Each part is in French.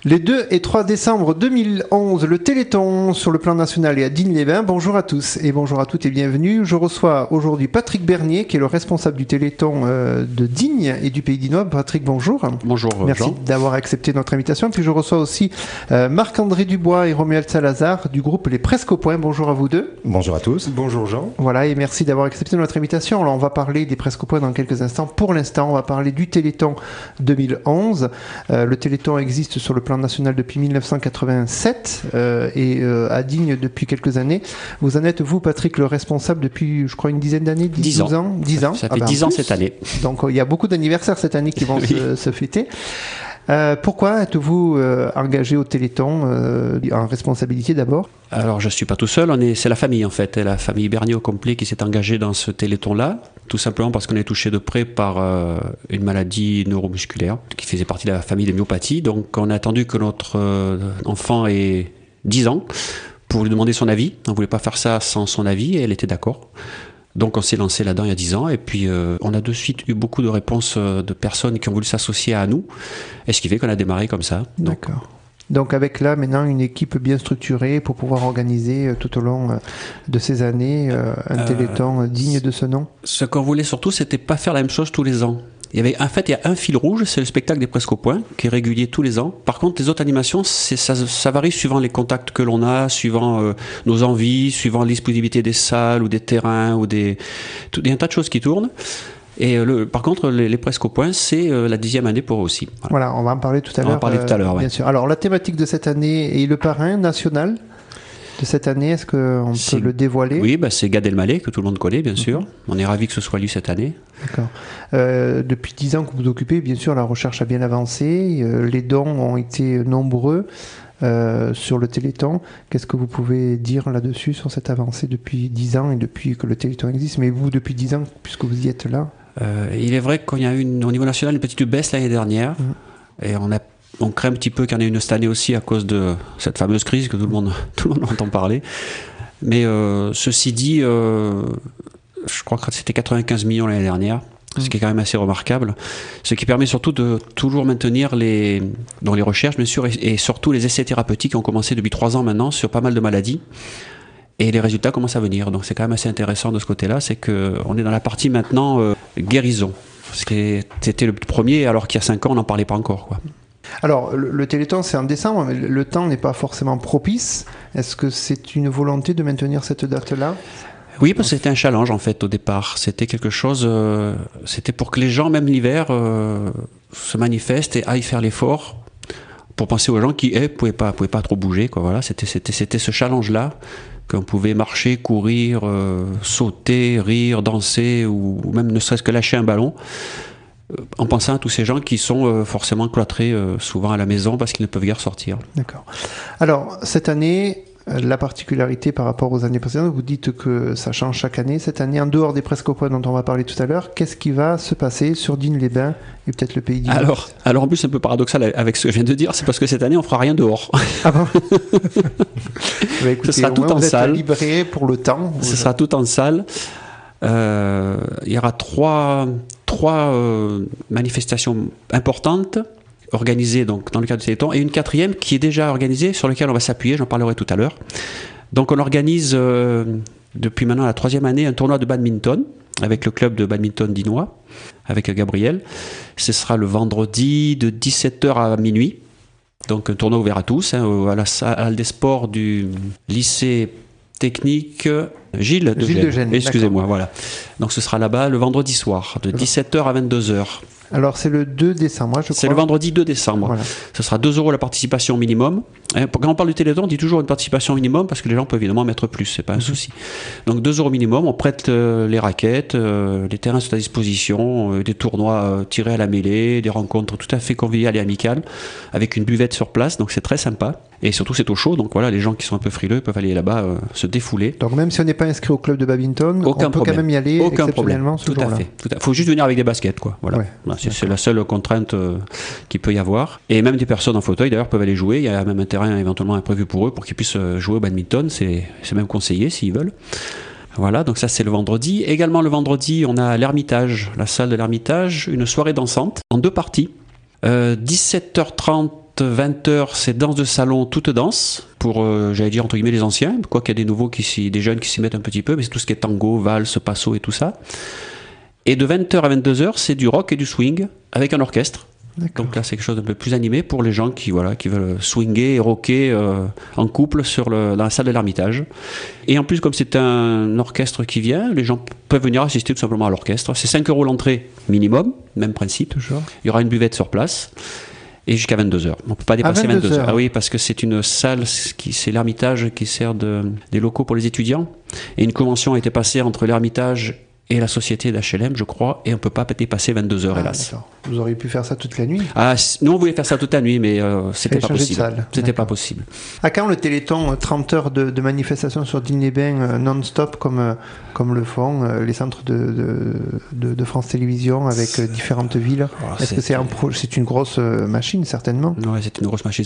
Les 2 et 3 décembre 2011, le Téléthon sur le plan national est à Digne-les-Bains. Bonjour à tous et bonjour à toutes et bienvenue. Je reçois aujourd'hui Patrick Bernier, qui est le responsable du Téléthon de Digne et du Pays d'Innois. Patrick, bonjour. Bonjour. Merci Jean. d'avoir accepté notre invitation. Puis je reçois aussi Marc-André Dubois et Romuald Salazar du groupe Les Presque au Point. Bonjour à vous deux. Bonjour à tous. Bonjour Jean. Voilà, et merci d'avoir accepté notre invitation. Alors on va parler des Presque au Point dans quelques instants. Pour l'instant, on va parler du Téléthon 2011. Le Téléthon existe sur le plan national depuis 1987 et à Digne depuis quelques années. Vous en êtes, vous, Patrick, le responsable depuis, je crois, une dizaine d'années, 10 ans. 10 ans. Ça fait 10 ans cette année. Donc il y a beaucoup d'anniversaires cette année qui vont se fêter. Pourquoi êtes-vous engagé au Téléthon en responsabilité d'abord? Alors je ne suis pas tout seul, c'est la famille en fait, la famille Bernier au complet qui s'est engagée dans ce Téléthon-là, tout simplement parce qu'on est touché de près par une maladie neuromusculaire qui faisait partie de la famille des myopathies. Donc on a attendu que notre enfant ait 10 ans pour lui demander son avis. On ne voulait pas faire ça sans son avis et elle était d'accord. Donc on s'est lancé là-dedans il y a 10 ans et puis on a de suite eu beaucoup de réponses de personnes qui ont voulu s'associer à nous, et ce qui fait qu'on a démarré comme ça. D'accord. Donc avec là maintenant une équipe bien structurée pour pouvoir organiser tout au long de ces années un Téléthon digne de ce nom. Ce qu'on voulait surtout, c'était pas faire la même chose tous les ans. Il y a un fil rouge, c'est le spectacle des Presque au Point, qui est régulier tous les ans. Par contre, les autres animations, ça varie suivant les contacts que l'on a, suivant nos envies, suivant la disponibilité des salles ou des terrains, il y a un tas de choses qui tournent. Et par contre, les Presque au Point, c'est la 10e année pour eux aussi. Voilà, on va en parler tout à l'heure. On va en parler tout à l'heure, bien sûr. Alors, la thématique de cette année et le parrain national de cette année, est-ce qu'on peut le dévoiler? Oui, c'est Gad Elmaleh, que tout le monde connaît, bien sûr. On est ravis que ce soit lui cette année. D'accord. Depuis 10 ans que vous vous occupez, bien sûr, la recherche a bien avancé. Les dons ont été nombreux sur le Téléthon. Qu'est-ce que vous pouvez dire là-dessus, sur cette avancée depuis 10 ans et depuis que le Téléthon existe? Mais vous, depuis 10 ans, puisque vous y êtes là. Il est vrai qu'il y a eu au niveau national une petite baisse l'année dernière. Et on craint un petit peu qu'il y en ait une cette année aussi à cause de cette fameuse crise que tout le monde entend parler. Mais ceci dit, je crois que c'était 95 millions l'année dernière, ce qui est quand même assez remarquable. Ce qui permet surtout de toujours maintenir les recherches, bien sûr, et surtout les essais thérapeutiques qui ont commencé depuis 3 ans maintenant sur pas mal de maladies. Et les résultats commencent à venir. Donc c'est quand même assez intéressant de ce côté-là, c'est qu'on est dans la partie maintenant guérison. C'était le premier, alors qu'il y a 5 ans, on n'en parlait pas encore, quoi. Alors, le Téléthon, c'est en décembre, mais le temps n'est pas forcément propice. Est-ce que c'est une volonté de maintenir cette date-là? Oui, parce que c'était un challenge, en fait, au départ. C'était quelque chose... c'était pour que les gens, même l'hiver, se manifestent et aillent faire l'effort pour penser aux gens qui, pouvaient pas trop bouger, quoi. Voilà, c'était ce challenge-là, qu'on pouvait marcher, courir, sauter, rire, danser, ou même ne serait-ce que lâcher un ballon, en pensant à tous ces gens qui sont forcément cloîtrés souvent à la maison parce qu'ils ne peuvent guère sortir. D'accord. Alors, cette année, la particularité par rapport aux années précédentes, vous dites que ça change chaque année. Cette année, en dehors des Presque au Point dont on va parler tout à l'heure, qu'est-ce qui va se passer sur Digne-les-Bains et peut-être le Pays d'Innois? Alors en plus, c'est un peu paradoxal avec ce que je viens de dire, c'est parce que cette année, on fera rien dehors. Ah bon? Bah, écoutez, ce sera tout en salle. Vous êtes libéré pour le temps. Ce sera tout en salle. Il y aura trois manifestations importantes organisées donc dans le cadre du Téléthon, et une 4e qui est déjà organisée, sur laquelle on va s'appuyer, j'en parlerai tout à l'heure. Donc on organise depuis maintenant la 3e année un tournoi de badminton avec le club de badminton d'Innois, avec Gabriel. Ce sera le vendredi de 17h à minuit, donc un tournoi ouvert à tous, à la salle des sports du lycée technique Gilles de Gênes. Excusez-moi, voilà. Donc ce sera là-bas le vendredi soir, de 17h à 22h. Alors c'est le 2 décembre, je crois. C'est le vendredi 2 décembre. Voilà. Ce sera 2 € la participation minimum. Quand on parle du Téléthon, on dit toujours une participation minimum parce que les gens peuvent évidemment mettre plus, c'est pas un souci. Donc 2 € minimum, on prête les raquettes, les terrains sont à disposition, des tournois tirés à la mêlée, des rencontres tout à fait conviviales et amicales, avec une buvette sur place, donc c'est très sympa. Et surtout c'est au chaud, donc voilà, les gens qui sont un peu frileux peuvent aller là-bas se défouler. Donc même si on n'est pas inscrit au club de badminton, on peut quand même y aller exceptionnellement ce jour-là. Tout à fait. Faut juste venir avec des baskets, quoi. Voilà. Ouais, c'est la seule contrainte qu'il peut y avoir. Et même des personnes en fauteuil d'ailleurs peuvent aller jouer. Il y a même un terrain éventuellement prévu pour eux pour qu'ils puissent jouer au badminton. C'est même conseillé s'ils veulent. Voilà, donc ça c'est le vendredi. Également le vendredi, on a l'Ermitage, la salle de l'Ermitage, une soirée dansante en 2 parties. 17h30 20 heures, c'est danse de salon, toute danse, pour, j'allais dire, entre guillemets, les anciens, quoi qu'il y a des nouveaux, des jeunes qui s'y mettent un petit peu, mais c'est tout ce qui est tango, valse, passo et tout ça. Et de 20 heures à 22 heures, c'est du rock et du swing, avec un orchestre. D'accord. Donc là, c'est quelque chose d'un peu plus animé pour les gens qui veulent swinger et rocker en couple dans la salle de l'Ermitage. Et en plus, comme c'est un orchestre qui vient, les gens peuvent venir assister tout simplement à l'orchestre. C'est 5 € l'entrée minimum, même principe. Toujours. Il y aura une buvette sur place. Et jusqu'à 22 heures. On ne peut pas dépasser 22 heures. Ah oui, parce que c'est une salle, c'est l'Ermitage qui sert des locaux pour les étudiants. Et une convention a été passée entre l'Ermitage et la société d'HLM, je crois, et on ne peut pas dépasser 22 heures, hélas. D'accord. Vous auriez pu faire ça toute la nuit? Nous, on voulait faire ça toute la nuit, mais c'était pas possible. C'était pas possible. À quand le Téléthon 30 heures de manifestation sur Digne-les-Bains non-stop, comme le font les centres de France Télévisions avec différentes villes? Est-ce que c'est une grosse machine, certainement? Oui, c'est une grosse machine.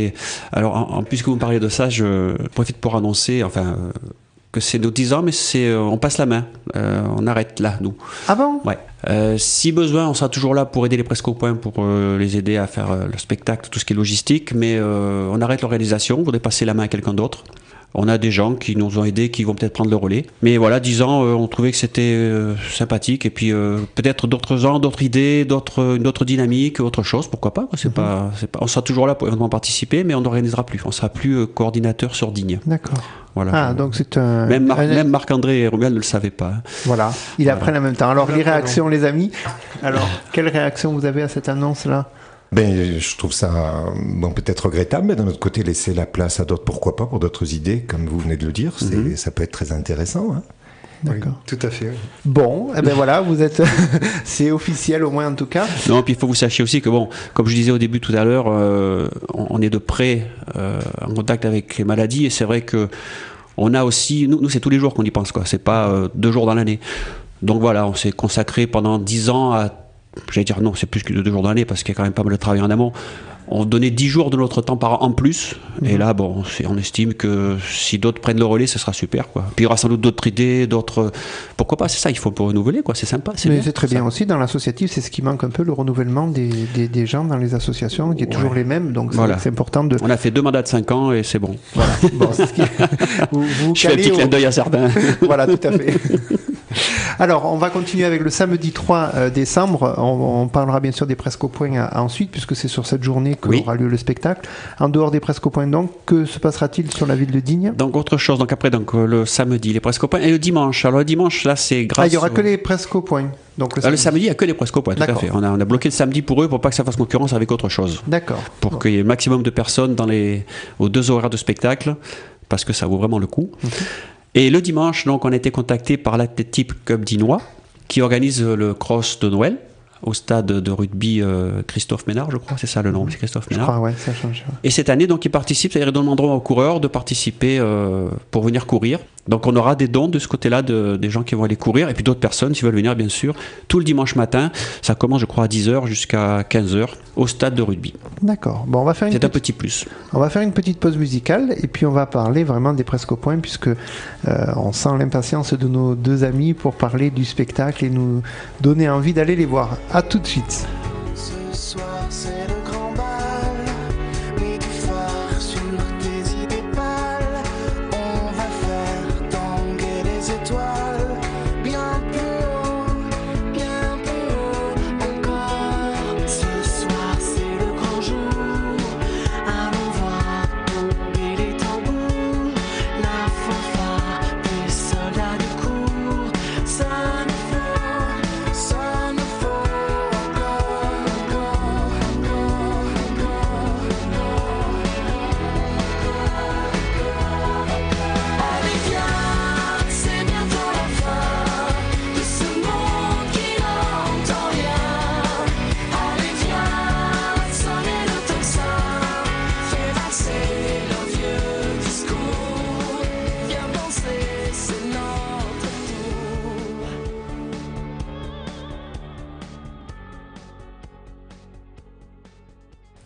Alors, puisque vous me parlez de ça, je profite pour annoncer, que c'est nos 10 ans, mais on passe la main. On arrête là, nous. Ah bon? Ouais. Si besoin, on sera toujours là pour aider les Presque au Point, pour les aider à faire le spectacle, tout ce qui est logistique, mais on arrête l'organisation, on voudrait passer la main à quelqu'un d'autre. On a des gens qui nous ont aidés, qui vont peut-être prendre le relais. Mais voilà, 10 ans, on trouvait que c'était sympathique. Et puis peut-être d'autres gens, d'autres idées, une autre dynamique, autre chose, pourquoi pas, quoi. On sera toujours là pour éventuellement participer, mais on n'organisera plus. On sera plus coordinateur sur Digne. D'accord. Voilà. Donc c'est un... Même Marc-André et Romuald ne le savaient pas. Voilà, ils apprennent en même temps. Alors, les réactions, les amis. Alors, quelle réaction vous avez à cette annonce-là? Je trouve ça peut-être regrettable, mais d'un autre côté, laisser la place à d'autres, pourquoi pas, pour d'autres idées, comme vous venez de le dire, ça peut être très intéressant. Hein. D'accord. Oui, tout à fait. Oui. Bon, voilà, vous êtes, c'est officiel au moins en tout cas. Non, puis il faut que vous sachiez aussi que comme je disais au début tout à l'heure, on est de près en contact avec les maladies, et c'est vrai que on a aussi, nous c'est tous les jours qu'on y pense, quoi. C'est pas 2 jours dans l'année. Donc voilà, on s'est consacré pendant 10 ans à, j'allais dire non, c'est plus que 2 jours dans l'année parce qu'il y a quand même pas mal de travail en amont. On donnait 10 jours de notre temps par an en plus. Et là, on estime que si d'autres prennent le relais, ce sera super, quoi. Puis il y aura sans doute d'autres idées, pourquoi pas, c'est ça, il faut renouveler, quoi. C'est sympa. Mais c'est très bien aussi. Dans l'associatif, c'est ce qui manque un peu, le renouvellement des gens dans les associations, qui est toujours les mêmes. Donc c'est important de... On a fait 2 mandats de 5 ans et c'est bon. Voilà. C'est ce qui... vous je fais un petit clin d'œil à certains. Voilà, tout à fait. Alors, on va continuer avec le samedi 3 décembre. On parlera bien sûr des Presque au Point ensuite, puisque c'est sur cette journée qu'aura lieu le spectacle. En dehors des Presque au Point, donc, que se passera-t-il sur la ville de Digne? Donc, autre chose. Donc, après, le samedi, les Presque au Point. Et le dimanche. Alors, le dimanche, là, c'est grâce. Il n'y aura que les Presque au Point. Donc, le samedi, il n'y a que les Presque au Point, tout à fait. On a bloqué le samedi pour eux, pour pas que ça fasse concurrence avec autre chose. D'accord. Pour qu'il y ait le maximum de personnes aux 2 horaires de spectacle, parce que ça vaut vraiment le coup. Et le dimanche, donc, on a été contacté par l'Athletic Club Dinois, qui organise le cross de Noël au stade de rugby Christophe Ménard, je crois, c'est ça le nom, c'est Christophe Ménard. Je crois, ouais, ça change. Ouais. Et cette année, donc, ils participent, c'est-à-dire ils demanderont aux coureurs de participer pour venir courir. Donc, on aura des dons de ce côté-là des gens qui vont aller courir, et puis d'autres personnes qui veulent venir, bien sûr, tout le dimanche matin. Ça commence, je crois, à 10h jusqu'à 15h au stade de rugby. D'accord. Bon, on va faire un petit plus. On va faire une petite pause musicale, et puis on va parler vraiment des Presque au Point, puisque on sent l'impatience de nos 2 amis pour parler du spectacle et nous donner envie d'aller les voir. À tout de suite. Ce soir, c'est le grand bal, mets du phare sur tes idées pâles. On va faire tanguer les étoiles, bien plus haut encore. Ce soir, c'est le grand jour, allons voir tomber les tambours, la fanfare des soldats de cour. Ça nous faut encore.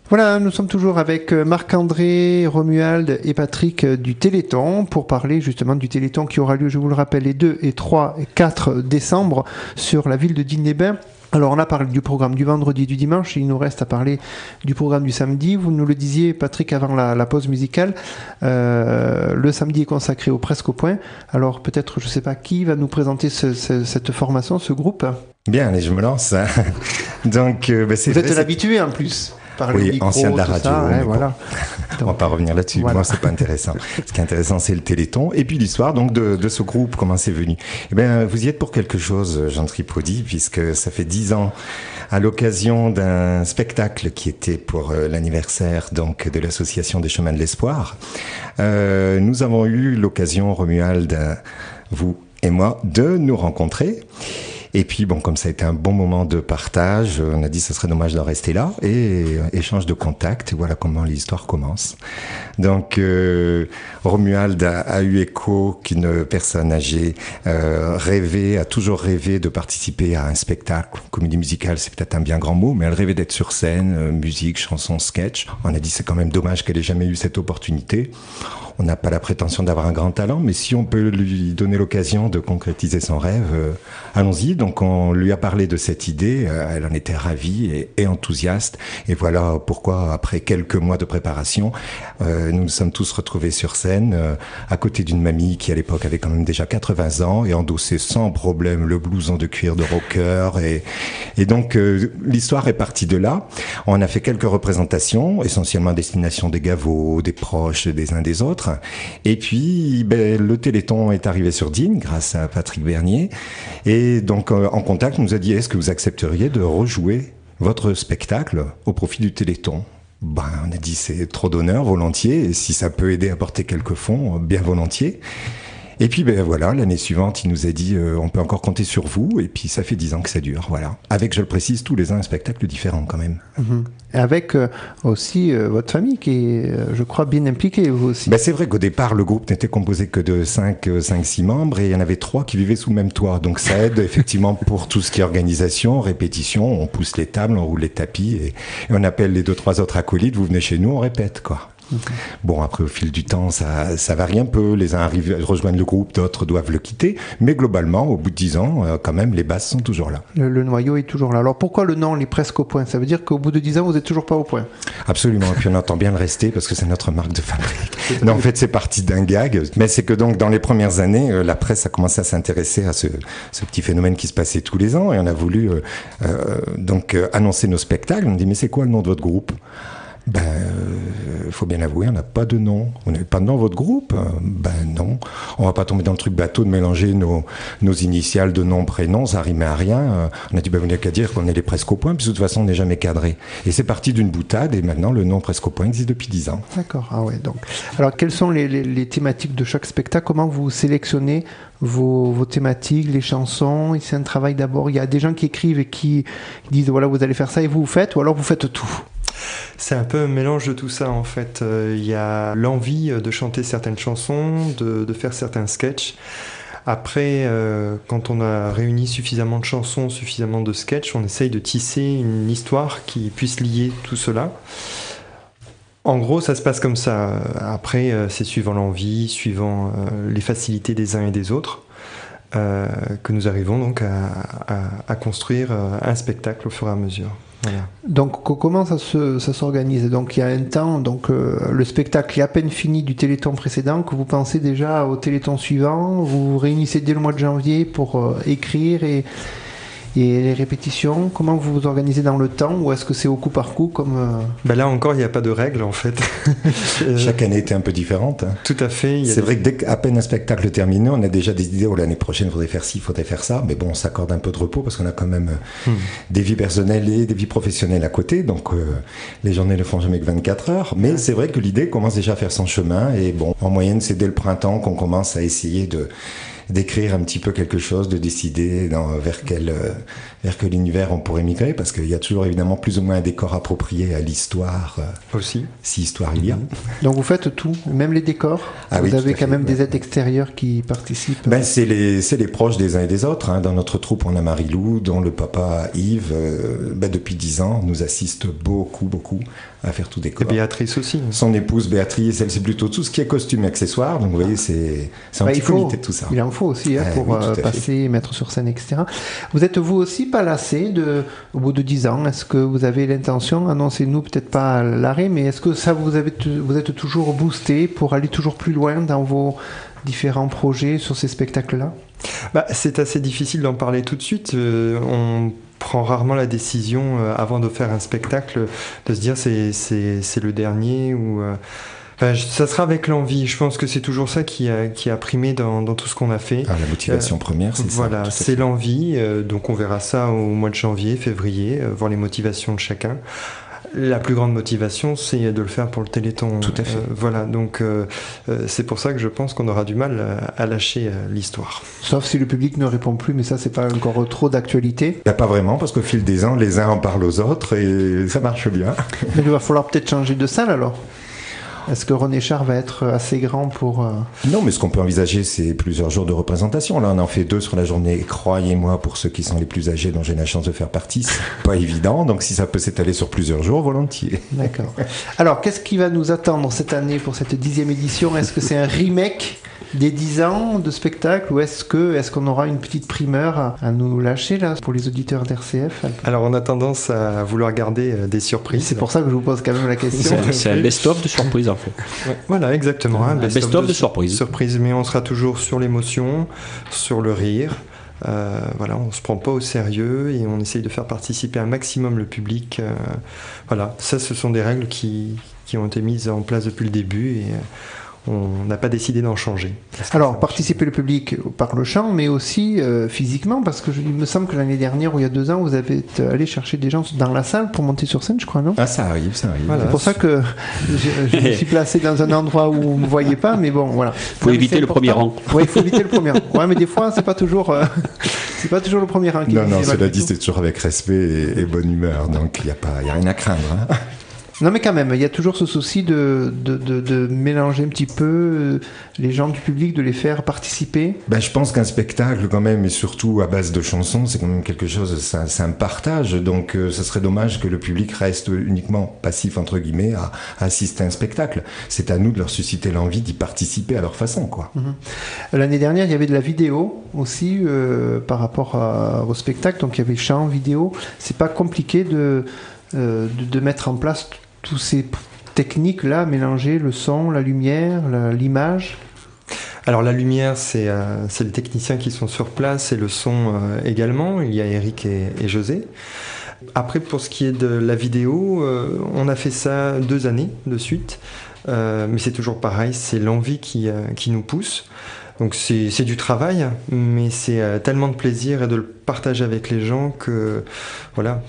Voilà, nous sommes toujours avec Marc-André, Romuald et Patrick du Téléthon pour parler justement du Téléthon qui aura lieu, je vous le rappelle, les 2 et 3 et 4 décembre sur la ville de Digne-les-Bains. Alors on a parlé du programme du vendredi et du dimanche, il nous reste à parler du programme du samedi. Vous nous le disiez, Patrick, avant la pause musicale, le samedi est consacré au Presque au Point. Alors peut-être, je ne sais pas, qui va nous présenter cette formation, ce groupe? Bien, allez, je me lance. Donc, c'est Vous vrai, êtes l'habitué en plus. Par le micro, ancien de la radio. Ça, ouais, voilà. On va pas revenir là-dessus. Voilà. Moi, c'est pas intéressant. Ce qui est intéressant, c'est le Téléthon. Et puis l'histoire, donc, de ce groupe, comment c'est venu. Eh bien, vous y êtes pour quelque chose, Jean Tripodi, puisque ça fait 10 ans, à l'occasion d'un spectacle qui était pour l'anniversaire, donc, de l'association des Chemins de l'Espoir. Nous avons eu l'occasion, Romuald, vous et moi, de nous rencontrer. Et puis, bon, comme ça a été un bon moment de partage, on a dit que ce serait dommage d'en rester là, et échange de contacts, et voilà comment l'histoire commence. Donc, Romuald a eu écho qu'une personne âgée a toujours rêvé de participer à un spectacle. Comédie musicale, c'est peut-être un bien grand mot, mais elle rêvait d'être sur scène, musique, chanson, sketch. On a dit c'est quand même dommage qu'elle ait jamais eu cette opportunité. On n'a pas la prétention d'avoir un grand talent, mais si on peut lui donner l'occasion de concrétiser son rêve, allons-y. Donc on lui a parlé de cette idée, elle en était ravie et enthousiaste. Et voilà pourquoi, après quelques mois de préparation, nous nous sommes tous retrouvés sur scène, à côté d'une mamie qui à l'époque avait quand même déjà 80 ans et endossait sans problème le blouson de cuir de rocker. Et donc l'histoire est partie de là. On a fait quelques représentations, essentiellement à destination des gavots, des proches des uns des autres. Et puis, le Téléthon est arrivé sur Digne grâce à Patrick Bernier. Et donc, en contact, nous a dit, est-ce que vous accepteriez de rejouer votre spectacle au profit du Téléthon? On a dit, c'est trop d'honneur, volontiers. Et si ça peut aider à porter quelques fonds, bien volontiers. Et puis, voilà, l'année suivante, il nous a dit, on peut encore compter sur vous. Et puis, ça fait 10 ans que ça dure, voilà. Avec, je le précise, tous les ans un spectacle différent quand même. Mmh. Et avec aussi votre famille qui est, je crois, bien impliquée, vous aussi. C'est vrai qu'au départ, le groupe n'était composé que de 5-6 membres et il y en avait 3 qui vivaient sous le même toit. Donc ça aide effectivement pour tout ce qui est organisation, répétition. On pousse les tables, on roule les tapis et on appelle les 2-3 autres acolytes. Vous venez chez nous, on répète, quoi. Okay. Bon, après, au fil du temps, ça varie un peu. Les uns arrivent, rejoignent le groupe, d'autres doivent le quitter. Mais globalement, au bout de 10 ans, quand même, les bases sont toujours là. Le noyau est toujours là. Alors, pourquoi le nom, les Presque au Point? Ça veut dire qu'au bout de 10 ans, vous n'êtes toujours pas au point? Absolument. Et puis, on entend bien le rester parce que c'est notre marque de fabrique. Non, en fait, c'est parti d'un gag. Mais c'est que donc, dans les premières années, la presse a commencé à s'intéresser à ce petit phénomène qui se passait tous les ans. Et on a voulu annoncer nos spectacles. On a dit, mais c'est quoi le nom de votre groupe? Faut bien avouer, on n'a pas de nom. Vous n'avez pas de nom votre groupe? Non. On va pas tomber dans le truc bateau de mélanger nos initiales de nom, prénom, ça rimait à rien. On a dit, vous n'avez qu'à dire qu'on est les Presque au Point, puis de toute façon, on n'est jamais cadré. Et c'est parti d'une boutade, et maintenant, le nom Presque au Point existe depuis 10 ans. D'accord, ah ouais, donc. Alors, quelles sont les thématiques de chaque spectacle? Comment vous sélectionnez vos thématiques, les chansons? C'est un travail d'abord. Il y a des gens qui écrivent et qui disent, voilà, vous allez faire ça, et vous faites, ou alors vous faites tout? C'est un peu un mélange de tout ça en fait. Il y a l'envie de chanter certaines chansons, de faire certains sketchs. Après, quand on a réuni suffisamment de chansons, suffisamment de sketchs, on essaye de tisser une histoire qui puisse lier tout cela. En gros, ça se passe comme ça. Après, c'est suivant l'envie, suivant les facilités des uns et des autres, que nous arrivons donc à construire un spectacle au fur et à mesure. Voilà. Donc comment ça s'organise? Donc il y a un temps, donc le spectacle est à peine fini du Téléthon précédent, que vous pensez déjà au Téléthon suivant, vous vous réunissez dès le mois de janvier pour écrire et les répétitions. Comment vous vous organisez dans le temps, ou est-ce que c'est au coup par coup comme Là encore, il n'y a pas de règle en fait. Chaque année était un peu différente. Tout à fait. C'est vrai que dès qu'à peine un spectacle est terminé, on a déjà des idées. L'année prochaine, il faudrait faire ci, il faudrait faire ça. Mais bon, on s'accorde un peu de repos parce qu'on a quand même des vies personnelles et des vies professionnelles à côté. Donc les journées ne font jamais que 24 heures. Mais c'est vrai que l'idée commence déjà à faire son chemin. Et bon, en moyenne, c'est dès le printemps qu'on commence à essayer d'écrire un petit peu quelque chose, de décider vers quel univers on pourrait migrer, parce qu'il y a toujours évidemment plus ou moins un décor approprié à l'histoire. Aussi. Si histoire il y a. Donc vous faites tout, même les décors? Vous avez quand même des aides extérieures qui participent? C'est les proches des uns et des autres. Hein. Dans notre troupe, on a Marie-Lou, dont le papa Yves, depuis 10 ans, nous assiste beaucoup à faire tout Et décor. Béatrice aussi. Son épouse Béatrice, elle c'est plutôt tout ce qui est costume et accessoires. Donc vous voyez, c'est un petit comité de tout ça. Il en faut aussi pour oui, tout à fait. passer, mettre sur scène, etc. Vous êtes vous aussi pas lassé au bout de 10 ans? Est-ce que vous avez l'intention, annoncez-nous peut-être pas à l'arrêt, mais est-ce que ça vous êtes toujours boosté pour aller toujours plus loin dans vos différents projets sur ces spectacles-là? C'est assez difficile d'en parler tout de suite. On prend rarement la décision avant de faire un spectacle de se dire c'est le dernier ou ça sera avec l'envie. Je pense que c'est toujours ça qui a primé dans tout ce qu'on a fait. La motivation première, c'est ça. Voilà, c'est l'envie. Donc on verra ça au mois de janvier, février, voir les motivations de chacun. La plus grande motivation, c'est de le faire pour le Téléthon. Tout à fait. Voilà, donc c'est pour ça que je pense qu'on aura du mal à lâcher l'histoire. Sauf si le public ne répond plus, mais ça, c'est pas encore trop d'actualité. Pas vraiment, parce qu'au fil des ans, les uns en parlent aux autres et ça marche bien. Mais il va falloir peut-être changer de salle alors. Est-ce que René Char va être assez grand pour... Non, mais ce qu'on peut envisager, c'est plusieurs jours de représentation. Là, on en fait 2 sur la journée. Et croyez-moi, pour ceux qui sont les plus âgés, dont j'ai la chance de faire partie, c'est pas évident. Donc, si ça peut s'étaler sur plusieurs jours, volontiers. D'accord. Alors, qu'est-ce qui va nous attendre cette année pour cette 10e édition? Est-ce que c'est un remake des 10 ans de spectacle ou est-ce qu'on aura une petite primeur à nous lâcher là pour les auditeurs d'RCF? Alors on a tendance à vouloir garder des surprises. C'est pour ça que je vous pose quand même la question. C'est un best-of de surprise en fait. Ouais, voilà, exactement. Un best-of de surprise. Surprise, mais on sera toujours sur l'émotion, sur le rire. Voilà, on se prend pas au sérieux et on essaye de faire participer un maximum le public. Voilà, ça, ce sont des règles qui ont été mises en place depuis le début et on n'a pas décidé d'en changer. Alors, participer le public par le chant, mais aussi physiquement, parce que il me semble que l'année dernière ou il y a 2 ans, vous avez allé chercher des gens dans la salle pour monter sur scène, je crois, non? Ah, ça arrive. Voilà, c'est pour ça que je me suis placé dans un endroit où vous ne me voyez pas, mais bon, voilà. Faut éviter le premier rang. Oui, il faut éviter le premier rang. Ouais, mais des fois, c'est pas toujours le premier rang qui Non, cela dit, c'est toujours avec respect et bonne humeur, donc il n'y a rien à craindre. Hein. Non, mais quand même, il y a toujours ce souci de mélanger un petit peu les gens du public, de les faire participer. Je pense qu'un spectacle, quand même, et surtout à base de chansons, c'est quand même quelque chose, c'est un partage. Donc, ce serait dommage que le public reste uniquement passif, entre guillemets, à assister à un spectacle. C'est à nous de leur susciter l'envie d'y participer à leur façon, quoi. L'année dernière, il y avait de la vidéo aussi par rapport au spectacle. Donc, il y avait chant, vidéo. C'est pas compliqué de mettre en place tous ces techniques-là, mélanger le son, la lumière, l'image. Alors la lumière, c'est les techniciens qui sont sur place et le son également. Il y a Eric et José. Après, pour ce qui est de la vidéo, on a fait ça 2 années de suite. Mais c'est toujours pareil, c'est l'envie qui nous pousse. Donc c'est du travail, mais c'est tellement de plaisir et de le partager avec les gens que voilà,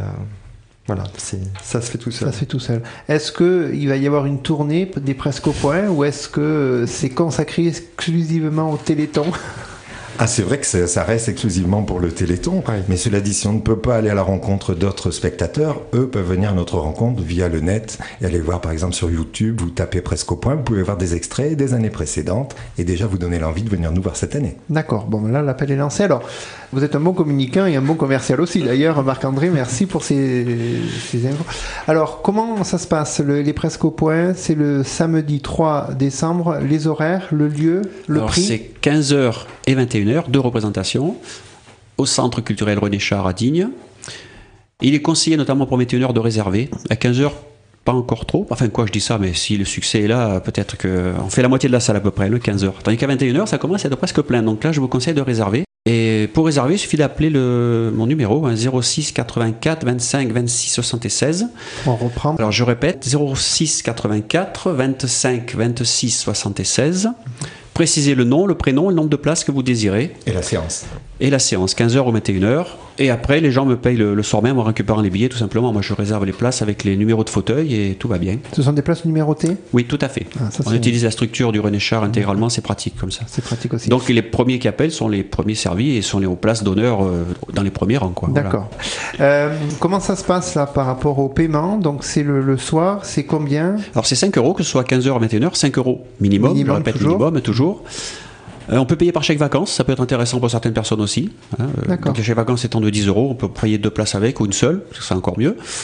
ça se fait tout seul. Ça se fait tout seul. Est-ce qu'il va y avoir une tournée des Presque au Point ou est-ce que c'est consacré exclusivement au Téléthon? Ah, c'est vrai que ça reste exclusivement pour le Téléthon, mais cela dit, si on ne peut pas aller à la rencontre d'autres spectateurs, eux peuvent venir à notre rencontre via le net et aller voir par exemple sur YouTube, vous tapez Presque au Point, vous pouvez voir des extraits des années précédentes et déjà vous donner l'envie de venir nous voir cette année. D'accord, bon là l'appel est lancé. Alors, vous êtes un bon communicant et un bon commercial aussi d'ailleurs, Marc-André, merci pour ces infos. Alors, comment ça se passe, les Presque au Point? C'est le samedi 3 décembre, les horaires, le lieu, le prix? C'est 15h et 21h, 2 représentations, au Centre culturel René Char à Digne. Il est conseillé notamment pour 21h de réserver. À 15h, pas encore trop. Enfin, quoi, je dis ça, mais si le succès est là, peut-être qu'on fait la moitié de la salle à peu près, le 15h. Tandis qu'à 21h, ça commence à être presque plein. Donc là, je vous conseille de réserver. Et pour réserver, il suffit d'appeler mon numéro, 06 84 25 26 76. On reprend. Alors je répète, 06 84 25 26 76. Précisez le nom, le prénom, le nombre de places que vous désirez. Et la séance. Et la séance, 15h ou 21h. Et après, les gens me payent le soir même en récupérant les billets, tout simplement. Moi, je réserve les places avec les numéros de fauteuil et tout va bien. Ce sont des places numérotées? Oui, tout à fait. On utilise la structure du René Char intégralement, c'est pratique comme ça. C'est pratique aussi. Donc, les premiers qui appellent sont les premiers servis et sont aux places d'honneur dans les premiers rangs, quoi. D'accord. Voilà. Comment ça se passe là par rapport au paiement? Donc, c'est le soir, c'est combien? Alors, c'est 5 €, que ce soit 15h ou 21h, 5 € minimum. Je répète, minimum, toujours. On peut payer par chèque vacances, ça peut être intéressant pour certaines personnes aussi. Donc les chèques vacances étant de 10 €, on peut payer 2 places avec ou une seule, c'est encore mieux.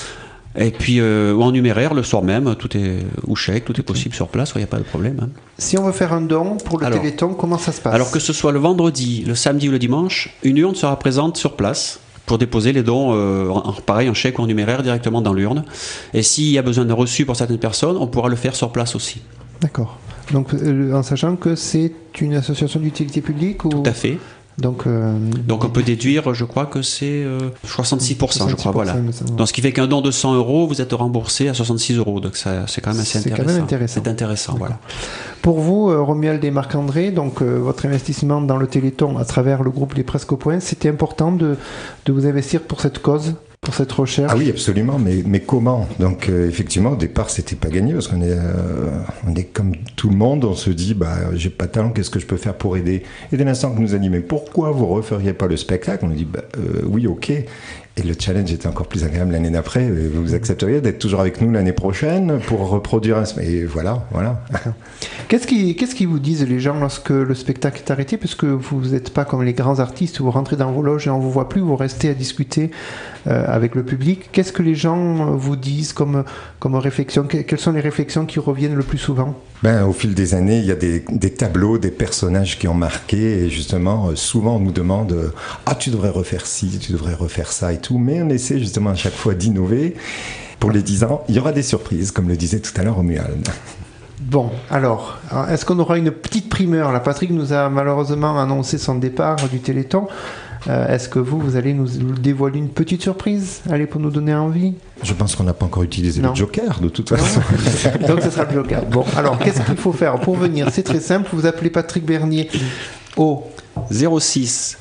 Et puis, ou en numéraire le soir même, ou chèque, tout est possible sur place, il n'y a pas de problème. Hein. Si on veut faire un don pour le Téléthon, comment ça se passe? Alors que ce soit le vendredi, le samedi ou le dimanche, une urne sera présente sur place pour déposer les dons, pareil en chèque ou en numéraire, directement dans l'urne. Et s'il y a besoin d'un reçu pour certaines personnes, on pourra le faire sur place aussi. D'accord. Donc, en sachant que c'est une association d'utilité publique ou... Tout à fait. Donc on peut déduire, je crois que c'est 66%, je crois, voilà. Donc ce qui fait qu'un don de 100 €, vous êtes remboursé à 66 €. Donc ça, c'est quand même assez intéressant. Quand même intéressant. C'est intéressant, voilà. Pour vous, Romuald et Marc-André, donc votre investissement dans le Téléthon à travers le groupe Les Presque au Point, c'était important de vous investir pour cette cause, pour cette recherche? Ah oui, absolument, mais comment? Donc effectivement, au départ, c'était pas gagné, parce qu'on est comme tout le monde, on se dit, j'ai pas de talent, qu'est-ce que je peux faire pour aider? Et dès l'instant que nous a dit, mais pourquoi vous referiez pas le spectacle? On a dit, oui, ok. Et le challenge était encore plus agréable l'année d'après. Vous accepteriez d'être toujours avec nous l'année prochaine pour reproduire un... Et voilà. Qu'est-ce qu'ils vous disent les gens lorsque le spectacle est arrêté? Parce que vous n'êtes pas comme les grands artistes, vous rentrez dans vos loges et on ne vous voit plus, vous restez à discuter avec le public. Qu'est-ce que les gens vous disent comme réflexion? Quelles sont les réflexions qui reviennent le plus souvent? Au fil des années, il y a des tableaux, des personnages qui ont marqué, et justement, souvent on nous demande tu devrais refaire ci, tu devrais refaire ça et tout, mais on essaie justement à chaque fois d'innover. Pour les 10 ans, il y aura des surprises, comme le disait tout à l'heure Romuald. Bon, alors, est-ce qu'on aura une petite primeur? Là, Patrick nous a malheureusement annoncé son départ du Téléthon. Est-ce que vous allez nous dévoiler une petite surprise? Allez, pour nous donner envie? Je pense qu'on n'a pas encore utilisé le Joker, de toute façon. Donc, ce sera le Joker. Bon, alors, qu'est-ce qu'il faut faire pour venir? C'est très simple. Vous appelez Patrick Bernier au 06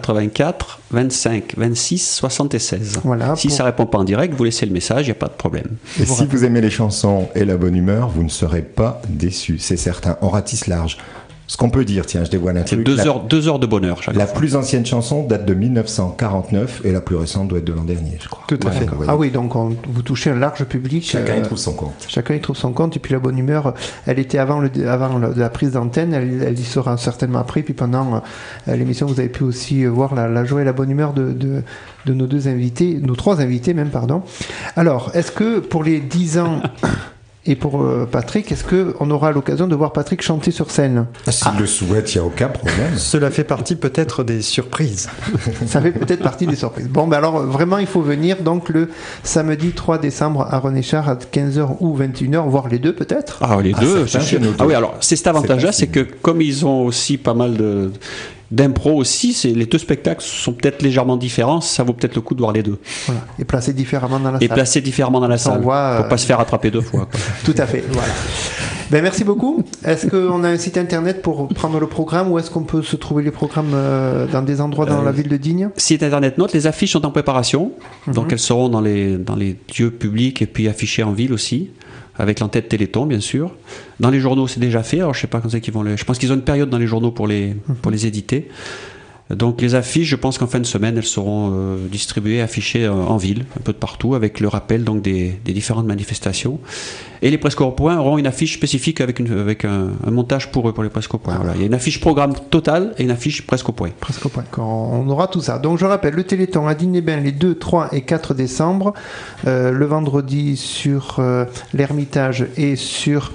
84 25 26 76. Voilà, si ça ne répond pas en direct, vous laissez le message, il n'y a pas de problème. Et si vous aimez les chansons et la bonne humeur, vous ne serez pas déçus, c'est certain. On ratisse large. Ce qu'on peut dire, tiens, je dévoile un truc. 2 heures de bonheur chaque fois. La plus ancienne chanson date de 1949 et la plus récente doit être de l'an dernier, je crois. Tout à fait. Ah oui, donc vous touchez un large public. Chacun y trouve son compte. Chacun y trouve son compte. Et puis la bonne humeur, elle était avant la prise d'antenne, elle y sera certainement après. Puis pendant l'émission, vous avez pu aussi voir la joie et la bonne humeur de nos deux invités, nos trois invités même, pardon. Alors, est-ce que pour les 10 ans... Et pour Patrick, est-ce qu'on aura l'occasion de voir Patrick chanter sur scène? S'il le souhaite, il n'y a aucun problème. Cela fait partie peut-être des surprises. Ça fait peut-être partie des surprises. Bon, alors vraiment, il faut venir donc le samedi 3 décembre à René-Char à 15h ou 21h, voire les deux peut-être. Ah, les deux, c'est sûr. Ah oui, alors c'est cet avantage-là, c'est que comme ils ont aussi pas mal d'impro aussi, les deux spectacles sont peut-être légèrement différents, ça vaut peut-être le coup de voir les deux. Voilà. Et placés différemment dans la salle. Et placés différemment dans la salle, pour pas se faire attraper 2 fois. Quoi. Tout à fait, voilà. Merci beaucoup. Est-ce qu'on a un site internet pour prendre le programme ou est-ce qu'on peut se trouver les programmes dans des endroits dans la ville de Digne? Site internet note, les affiches sont en préparation, donc elles seront dans les lieux publics et puis affichées en ville aussi. Avec l'entête Téléthon, bien sûr. Dans les journaux, c'est déjà fait. Alors, je sais pas quand c'est qu'ils vont je pense qu'ils ont une période dans les journaux pour les éditer. Donc, les affiches, je pense qu'en fin de semaine, elles seront distribuées, affichées en ville, un peu de partout, avec le rappel donc des différentes manifestations. Et les Presque au Point auront une affiche spécifique avec un montage pour eux, pour les Presque au Point. Voilà. Il y a une affiche programme totale et une affiche Presque au Point. Presque au Point. On aura tout ça. Donc, je rappelle, le Téléthon à Digne-les-Bains les 2, 3 et 4 décembre. Le vendredi sur l'Ermitage et sur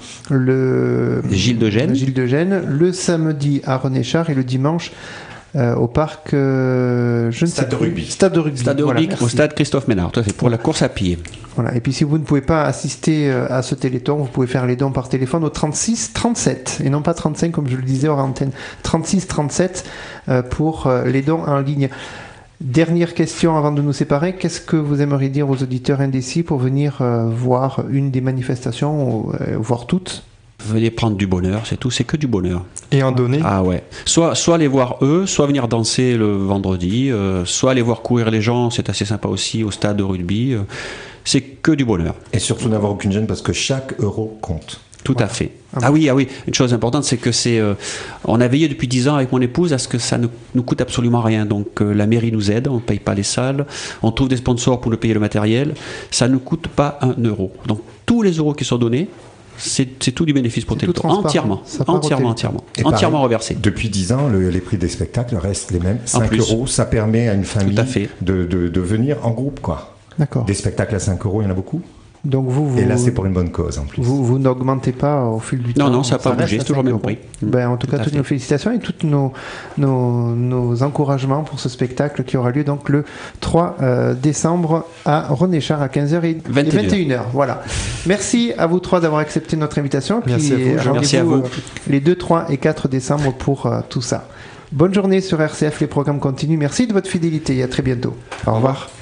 le Gilles de Gênes. Le samedi à René-Char et le dimanche au parc Stade de rugby. Stade de rugby, au stade Christophe Ménard, tout à fait, pour la course à pied. Voilà. Et puis si vous ne pouvez pas assister à ce Téléthon, vous pouvez faire les dons par téléphone au 36 37 et non pas 35 comme je le disais hors antenne. 36 37 pour les dons en ligne. Dernière question avant de nous séparer, qu'est-ce que vous aimeriez dire aux auditeurs indécis pour venir voir une des manifestations, ou voir toutes? Venez prendre du bonheur, c'est tout, c'est que du bonheur. Et en donner. Ah ouais. Soit aller voir eux, soit venir danser le vendredi, soit aller voir courir les gens, c'est assez sympa aussi au stade de rugby. C'est que du bonheur. Et surtout n'avoir aucune gêne parce que chaque euro compte. Tout à fait. Ah oui, une chose importante, c'est que on a veillé depuis 10 ans avec mon épouse à ce que ça ne nous coûte absolument rien. Donc la mairie nous aide, on ne paye pas les salles, on trouve des sponsors pour nous payer le matériel, ça ne coûte pas 1 euro. Donc tous les euros qui sont donnés, c'est tout du bénéfice pour Téléthon. Entièrement reversé. Depuis 10 ans, les prix des spectacles restent les mêmes. 5 euros, ça permet à une famille de venir en groupe, quoi. D'accord. Des spectacles à 5 €, il y en a beaucoup. Donc Et là, c'est pour une bonne cause en plus. Vous n'augmentez pas au fil du temps. Non, ça n'a pas reste bougé, à c'est toujours 5 le même €. prix. Ben, en tout Tout cas, à toutes fait. nos félicitations et tous nos encouragements pour ce spectacle qui aura lieu donc le 3 décembre à René-Char à 15h et 21h. Voilà. Merci à vous trois d'avoir accepté notre invitation. Merci à vous, Jean. Merci à rendez-vous, vous. les 2, 3 et 4 décembre pour tout ça. Bonne journée sur RCF, les programmes continuent. Merci de votre fidélité et à très bientôt. Au revoir.